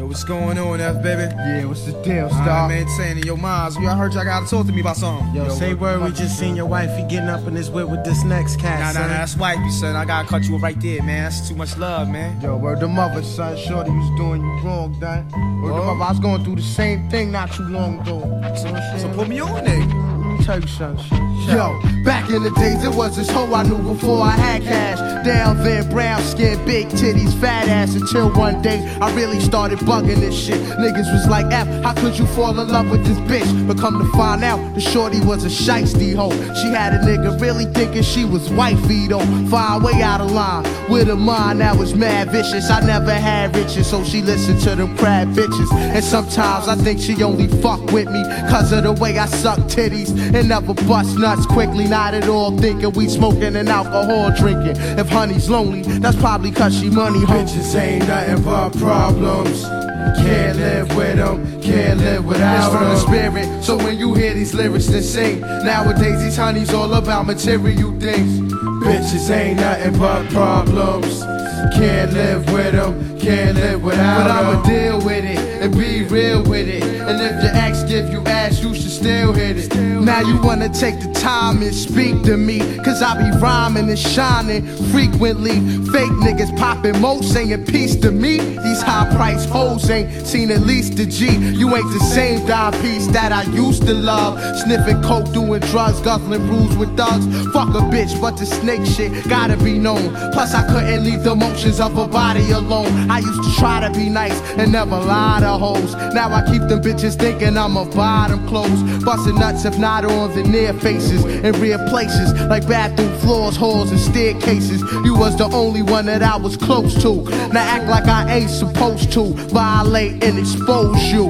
Yo, what's going on, F, baby? Yeah, what's the deal, Star? Man, saying in your minds, I heard y'all gotta talk to me about something. Yo, Say word, we just seen your wifey getting up in this whip with this next cat, Nah, son. that's wifey, son. I gotta cut you right there, man. That's too much love, man. Yo, word the mother, son. Shorty was doing you wrong, done. Word the mother, I was going through the same thing not too long ago. So put me on there. Let me tell you something. Yo, back in the days, it was this hoe I knew before I had cash. Down then, brown skin, big titties, fat ass. Until one day, I really started bugging this shit. Niggas was like, F, how could you fall in love with this bitch? But come to find out, the shorty was a shiesty hoe. She had a nigga really thinking she was wifey though. Far way out of line, with a mind that was mad vicious. I never had riches, so she listened to them crab bitches. And sometimes I think she only fuck with me cause of the way I suck titties and never bust nuts quickly. Not at all thinking we smoking and alcohol drinking. If honey's lonely, that's probably cause she money hungry. Bitches ain't nothing but problems. Can't live with them, can't live without them. It's from the spirit, so when you hear these lyrics then sing. Nowadays these honeys all about material things. Bitches ain't nothing but problems. Can't live with them, can't live without them. But I'ma deal with it and be real with it. And if your ex give you ass, you should still hit it. Now you wanna take the time and speak to me, cause I be rhyming and shining frequently. Fake niggas popping mo saying peace to me. These high price hoes ain't seen at least a G. You ain't the same dime piece that I used to love. Sniffing coke, doing drugs, guzzling brews with thugs. Fuck a bitch, but the snake shit gotta be known. Plus I couldn't leave the motions of her body alone. I used to try to be nice and never lie to hoes. Now I keep them bitches thinking I'ma buy them clothes. Busting nuts if not on veneer faces in real places like bathroom floors, halls, and staircases. You was the only one that I was close to. Now act like I ain't supposed to. Violate and expose you.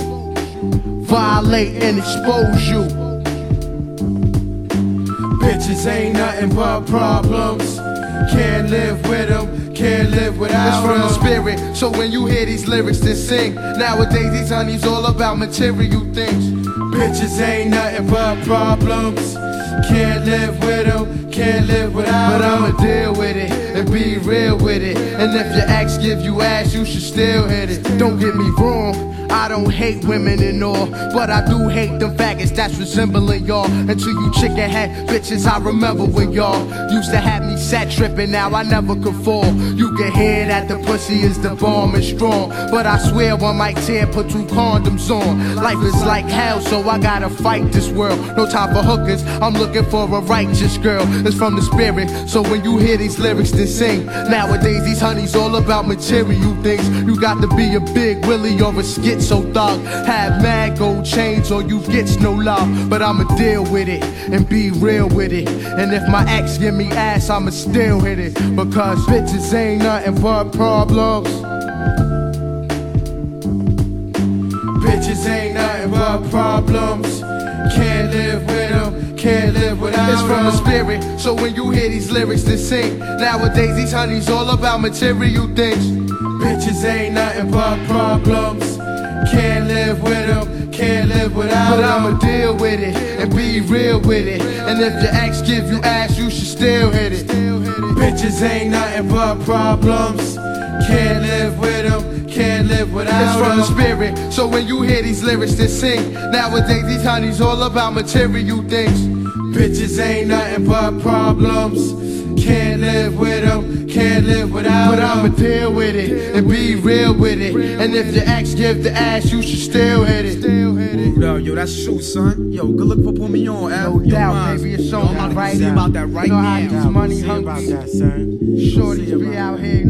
Violate and expose you. Bitches ain't nothing but problems. Can't live with them, can't live without them. It's from the spirit, so when you hear these lyrics then sing. Nowadays these honeys all about material things. Bitches ain't nothing but problems. Can't live with them, can't live without them. But I'ma deal with it and be real with it. And if your ex give you ass, you should still hit it. Don't get me wrong, I don't hate women and all, but I do hate them faggots that's resembling y'all. Until you chicken head bitches, I remember when y'all used to have me set tripping. Now I never could fall. You can hear that the pussy is the bomb and strong, but I swear one might tear, put 2 condoms on. Life is like hell, so I gotta fight this world. No time for hookers, I'm looking for a righteous girl. It's from the spirit, so when you hear these lyrics then sing. Nowadays these honeys all about material things. You got to be a big Willie or a schizo thug. Have mad gold chains or you gets no love. But I'ma deal with it and be real with it. And if my ex give me ass, I'ma still hit it. Because bitches ain't nothing but problems. Bitches ain't nothing but problems. Can't live with them, can't live without them. It's from the spirit, so when you hear these lyrics then sing. Nowadays these honeys all about material things. Bitches ain't nothing but problems. Can't live with them, can't live without them. But I'ma deal with it and be real with it. And if your ex give you ass, you should still hit it. Bitches ain't nothing but problems. Can't live with them, can't live without them. It's from the spirit, so when you hear these lyrics then sing. Nowadays these honeys all about material things. Bitches ain't nothing but problems. Can't live with them, can't live without them. But I'ma deal with it and be real with it. And if your ex give the ass, you should still hit it. Yo, that's true, son. Yo, good look for putting me on, F. No doubt, baby, it's on I'm right see now. about that right you know how now. these money See about hungry that, son. shorties be out here